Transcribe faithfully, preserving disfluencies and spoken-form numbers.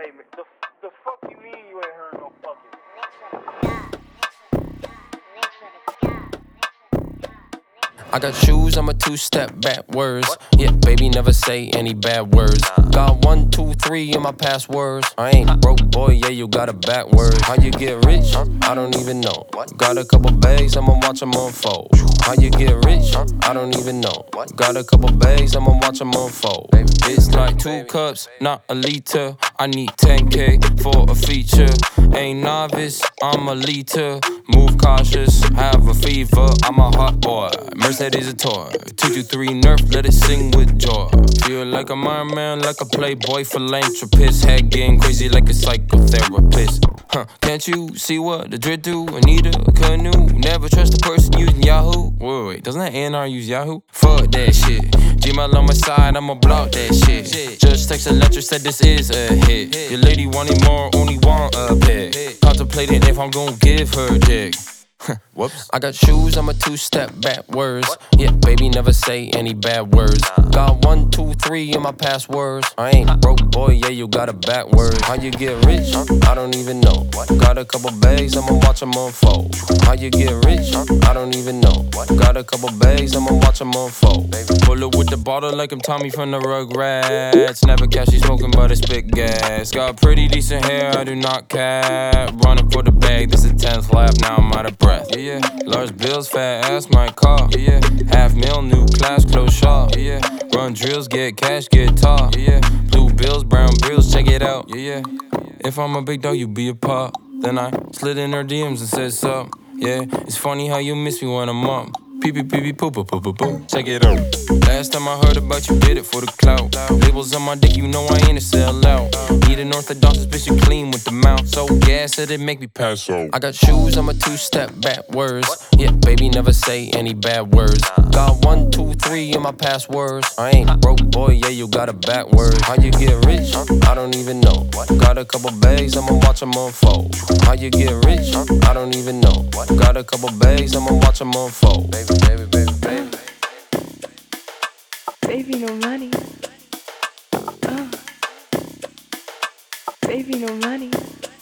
Hey, man, the, the fuck you mean you ain't heard no fucking? I got shoes, I'm a two-step backwards. Yeah, baby, never say any bad words. Got one, two, three in my passwords. I ain't broke, boy, yeah, you got it backwards. How you get rich? I don't even know. Got a couple bags, I'ma watch them unfold. How you get rich? I don't even know. Got a couple bags, I'ma watch them unfold. It's like two cups, not a liter. I need ten K for a feature. Ain't novice, I'm a leader. Move cautious, have a fever. I'm a hot boy, Mercedes a toy. two two three Nerf, let it sing with joy. Feel like a Iron Man, like a playboy philanthropist. Head getting crazy like a psychotherapist. Huh, can't you see what the dread do? Anita, canoe. Never trust a person using Yahoo. Wait, wait, doesn't that A N R use Yahoo? Fuck that shit. Gmail on my side, I'ma block that shit. Just text a letter, said this is a hit. Your lady wanted more, only want a pet. Contemplating if I'm gon' give her dick. Whoops. I got shoes, I'm a two-step backwards. Yeah, baby, never say any bad words. Got one, two, three in my passwords. I ain't broke, boy, yeah, you got it backwards. How you get rich? I don't even know. Got a couple bags, I'ma watch them unfold. How you get rich? I don't even know. Got a couple bags, I'ma watch them unfold. Pull up with the bottle like I'm Tommy from the Rugrats. Never catch you smoking, but I spit gas. Got pretty decent hair, I do not cap. Running for the bag, this is tenth lap, now I'm out of breath. Yeah, yeah. Large bills, fat ass, my car. Yeah, yeah. Half mil, new class, close shop. Yeah, yeah. Run drills, get cash, get tall. Yeah, yeah. Blue bills, brown bills, check it out. Yeah, yeah. If I'm a big dog, you be a pop. Then I slid in her D Ms and said sup. Yeah, it's funny how you miss me when I'm up. Pee pee pee pee poo poo poo poo poo. Check it out. Last time I heard about you, did it for the clout. Labels on my dick, you know I ain't a sellout. Need an orthodox bitch, you clean with the mouth. So gas that it make me pass out. I got shoes, I'm a two-step backwards. Yeah, baby, never say any bad words. Got one, two, three in my passwords. I ain't broke, boy, yeah, you got it backwards. How you get rich? I don't even know. Got a couple bags, I'ma watch them unfold. How you get rich? I don't even know. Got a couple bags, I'ma watch them unfold. Baby, baby, baby, baby. Baby, no money. Uh. Baby, no money.